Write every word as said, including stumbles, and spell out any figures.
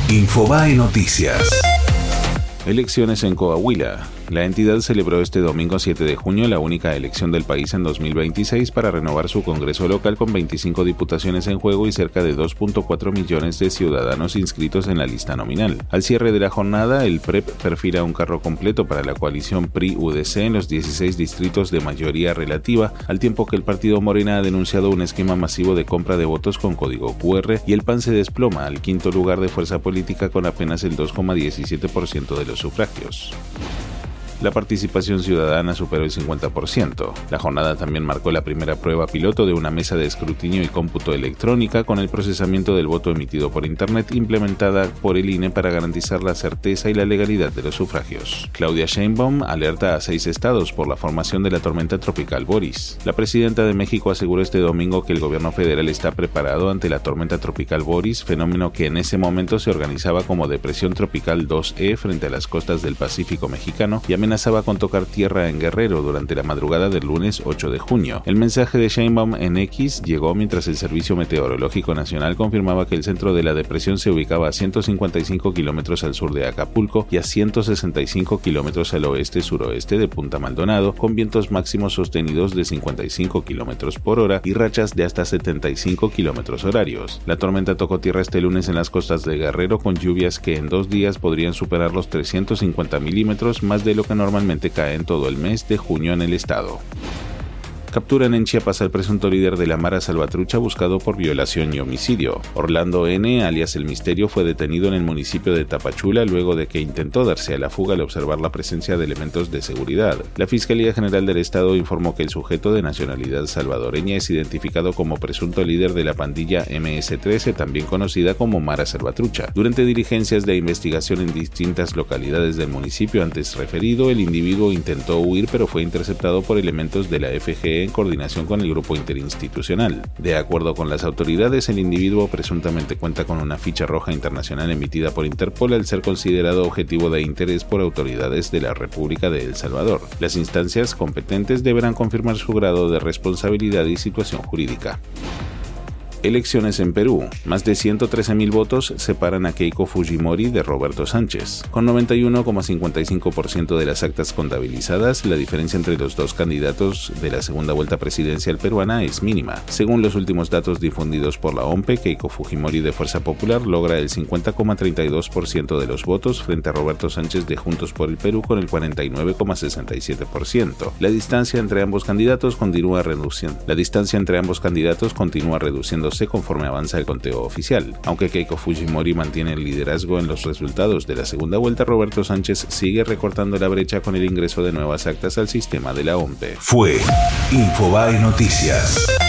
Infobae Noticias. Elecciones en Coahuila. La entidad celebró este domingo siete de junio la única elección del país en dos mil veintiséis para renovar su Congreso local con veinticinco diputaciones en juego y cerca de dos punto cuatro millones de ciudadanos inscritos en la lista nominal. Al cierre de la jornada, el P R E P perfila un carro completo para la coalición P R I U D C en los dieciséis distritos de mayoría relativa, al tiempo que el partido Morena ha denunciado un esquema masivo de compra de votos con código cu erre y el P A N se desploma al quinto lugar de fuerza política con apenas el dos coma diecisiete por ciento de los sufragios. La participación ciudadana superó el cincuenta por ciento. La jornada también marcó la primera prueba piloto de una mesa de escrutinio y cómputo electrónica con el procesamiento del voto emitido por Internet implementada por el I N E para garantizar la certeza y la legalidad de los sufragios. Claudia Sheinbaum alerta a seis estados por la formación de la tormenta tropical Boris. La presidenta de México aseguró este domingo que el gobierno federal está preparado ante la tormenta tropical Boris, fenómeno que en ese momento se organizaba como Depresión Tropical dos E frente a las costas del Pacífico mexicano y amenazaba con tocar tierra en Guerrero durante la madrugada del lunes ocho de junio. El mensaje de Sheinbaum en X llegó mientras el Servicio Meteorológico Nacional confirmaba que el centro de la depresión se ubicaba a ciento cincuenta y cinco kilómetros al sur de Acapulco y a ciento sesenta y cinco kilómetros al oeste-suroeste de Punta Maldonado, con vientos máximos sostenidos de cincuenta y cinco kilómetros por hora y rachas de hasta setenta y cinco kilómetros horarios. La tormenta tocó tierra este lunes en las costas de Guerrero con lluvias que en dos días podrían superar los trescientos cincuenta milímetros, más de lo que normalmente cae en todo el mes de junio en el estado. Capturan en Chiapas al presunto líder de la Mara Salvatrucha buscado por violación y homicidio. Orlando N., alias El Misterio, fue detenido en el municipio de Tapachula luego de que intentó darse a la fuga al observar la presencia de elementos de seguridad. La Fiscalía General del Estado informó que el sujeto de nacionalidad salvadoreña es identificado como presunto líder de la pandilla eme ese trece, también conocida como Mara Salvatrucha. Durante diligencias de investigación en distintas localidades del municipio antes referido, el individuo intentó huir pero fue interceptado por elementos de la efe ge e en coordinación con el grupo interinstitucional. De acuerdo con las autoridades, el individuo presuntamente cuenta con una ficha roja internacional emitida por Interpol al ser considerado objetivo de interés por autoridades de la República de El Salvador. Las instancias competentes deberán confirmar su grado de responsabilidad y situación jurídica. Elecciones en Perú. Más de ciento trece mil votos separan a Keiko Fujimori de Roberto Sánchez. Con noventa y uno coma cincuenta y cinco por ciento de las actas contabilizadas, la diferencia entre los dos candidatos de la segunda vuelta presidencial peruana es mínima. Según los últimos datos difundidos por la OMPE, Keiko Fujimori de Fuerza Popular logra el cincuenta coma treinta y dos por ciento de los votos frente a Roberto Sánchez de Juntos por el Perú con el cuarenta y nueve coma sesenta y siete por ciento. La distancia entre ambos candidatos continúa reduciendo. La distancia entre ambos candidatos continúa reduciéndose conforme avanza el conteo oficial. Aunque Keiko Fujimori mantiene el liderazgo en los resultados de la segunda vuelta, Roberto Sánchez sigue recortando la brecha con el ingreso de nuevas actas al sistema de la OMPE. Fue Infobae Noticias.